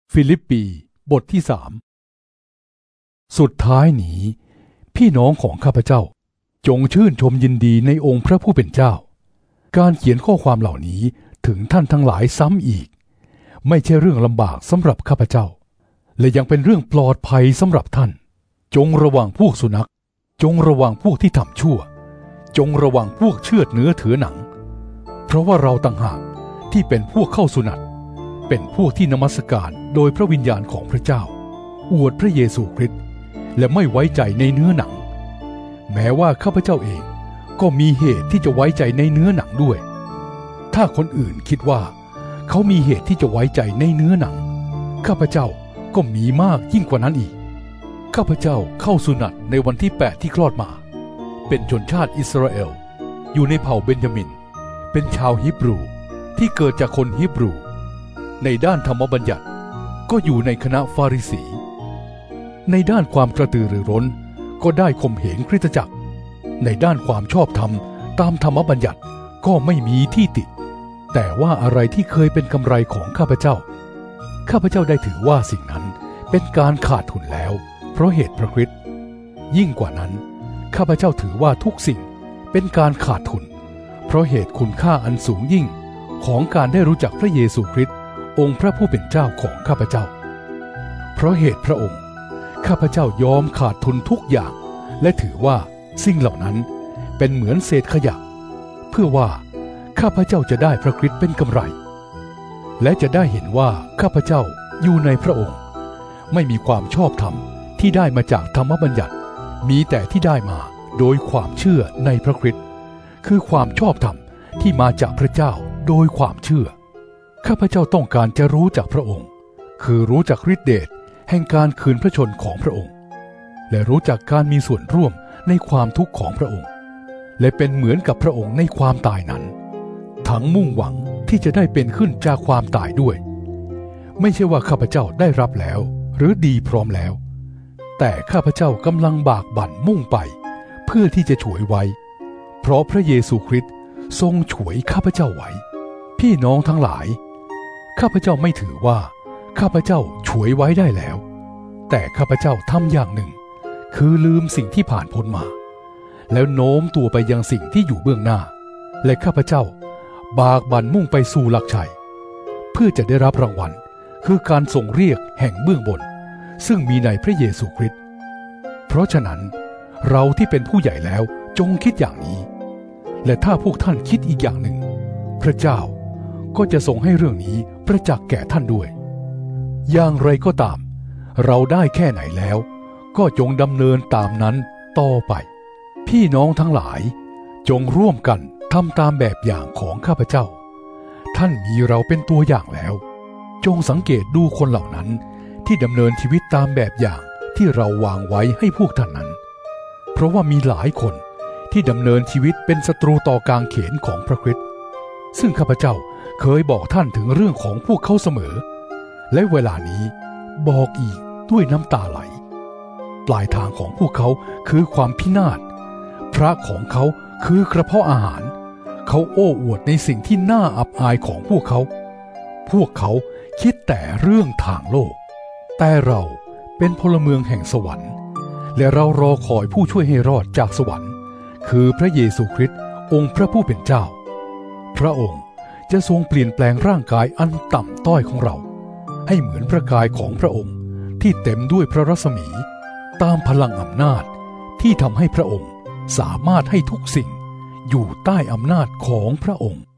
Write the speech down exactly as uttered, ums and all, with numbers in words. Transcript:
ฟิลิปปีบทที่สามสุดท้ายนี้พี่น้องของข้าพเจ้าจงชื่นชมยินดีในองค์พระผู้เป็นเจ้าการเขียนข้อความเหล่านี้ถึงท่านทั้งหลายซ้ำอีกไม่ใช่เรื่องลำบากสำหรับข้าพเจ้าและยังเป็นเรื่องปลอดภัยสำหรับท่านจงระวังพวกสุนัขจงระวังพวกที่ทำชั่วจงระวังพวกเชือดเนื้อถือหนังเพราะว่าเราต่างหากที่เป็นพวกเข้าสุนัตเป็นพวกที่นมัสการโดยพระวิญญาณของพระเจ้าอวดพระเยซูคริสต์และไม่ไว้ใจในเนื้อหนังแม้ว่าข้าพเจ้าเองก็มีเหตุที่จะไว้ใจในเนื้อหนังด้วยถ้าคนอื่นคิดว่าเขามีเหตุที่จะไว้ใจในเนื้อหนังข้าพเจ้าก็มีมากยิ่งกว่านั้นอีกข้าพเจ้าเข้าสุนัตในวันที่แปดที่คลอดมาเป็นชนชาติอิสราเอลอยู่ในเผ่าเบนจามินเป็นชาวฮีบรูที่เกิดจากคนฮีบรูในด้านธรรมบัญญัติก็อยู่ในคณะฟาริสีในด้านความกระตือรือร้นก็ได้ข่มเหงคริสตจักรในด้านความชอบธรรมตามธรรมบัญญัติก็ไม่มีที่ติแต่ว่าอะไรที่เคยเป็นกำไรของข้าพเจ้าข้าพเจ้าได้ถือว่าสิ่งนั้นเป็นการขาดทุนแล้วเพราะเหตุพระคริสต์ยิ่งกว่านั้นข้าพเจ้าถือว่าทุกสิ่งเป็นการขาดทุนเพราะเหตุคุณค่าอันสูงยิ่งของการได้รู้จักพระเยซูคริสต์องค์พระผู้เป็นเจ้าของข้าพเจ้าเพราะเหตุพระองค์ข้าพเจ้ายอมขาดทุนทุกอย่างและถือว่าสิ่งเหล่านั้นเป็นเหมือนเศษขยะเพื่อว่าข้าพเจ้าจะได้พระคริสต์เป็นกำไรและจะได้เห็นว่าข้าพเจ้าอยู่ในพระองค์ไม่มีความชอบธรรมที่ได้มาจากธรรมบัญญัติมีแต่ที่ได้มาโดยความเชื่อในพระคริสต์คือความชอบธรรมที่มาจากพระเจ้าโดยความเชื่อข้าพเจ้าต้องการจะรู้จักพระองค์คือรู้จักฤทธิเดชแห่งการคืนพระชนของพระองค์และรู้จักการมีส่วนร่วมในความทุกข์ของพระองค์และเป็นเหมือนกับพระองค์ในความตายนั้นทั้งมุ่งหวังที่จะได้เป็นขึ้นจากความตายด้วยไม่ใช่ว่าข้าพเจ้าได้รับแล้วหรือดีพร้อมแล้วแต่ข้าพเจ้ากำลังบากบั่นมุ่งไปเพื่อที่จะฉวยไว้เพราะพระเยซูคริสต์ทรงฉวยข้าพเจ้าไว้พี่น้องทั้งหลายข้าพเจ้าไม่ถือว่าข้าพเจ้าฉวยไว้ได้แล้วแต่ข้าพเจ้าทำอย่างหนึ่งคือลืมสิ่งที่ผ่านพ้นมาแล้วโน้มตัวไปยังสิ่งที่อยู่เบื้องหน้าและข้าพเจ้าบากบั่นมุ่งไปสู่หลักชัยเพื่อจะได้รับรางวัลคือการทรงเรียกแห่งเบื้องบนซึ่งมีในพระเยซูคริสต์เพราะฉะนั้นเราที่เป็นผู้ใหญ่แล้วจงคิดอย่างนี้และถ้าพวกท่านคิดอีกอย่างหนึ่งพระเจ้าก็จะทรงให้เรื่องนี้ประจักษ์แก่ท่านด้วยอย่างไรก็ตามเราได้แค่ไหนแล้วก็จงดำเนินตามนั้นต่อไปพี่น้องทั้งหลายจงร่วมกันทำตามแบบอย่างของข้าพเจ้าท่านมีเราเป็นตัวอย่างแล้วจงสังเกตดูคนเหล่านั้นที่ดำเนินชีวิตตามแบบอย่างที่เราวางไว้ให้พวกท่านนั้นเพราะว่ามีหลายคนที่ดำเนินชีวิตเป็นศัตรูต่อกางเขนของพระคริสต์ซึ่งข้าพเจ้าเคยบอกท่านถึงเรื่องของพวกเขาเสมอและเวลานี้บอกอีกด้วยน้ำตาไหลปลายทางของพวกเขาคือความพินาศพระของเขาคือกระเพาะอาหารเขาโอ้อวดในสิ่งที่น่าอับอายของพวกเขาพวกเขาคิดแต่เรื่องทางโลกแต่เราเป็นพลเมืองแห่งสวรรค์และเรารอคอยผู้ช่วยให้รอดจากสวรรค์คือพระเยซูคริสต์องค์พระผู้เป็นเจ้าพระองค์จะทรงเปลี่ยนแปลงร่างกายอันต่ำต้อยของเราให้เหมือนพระกายของพระองค์ที่เต็มด้วยพระรัศมีตามพลังอำนาจที่ทำให้พระองค์สามารถให้ทุกสิ่งอยู่ใต้อำนาจของพระองค์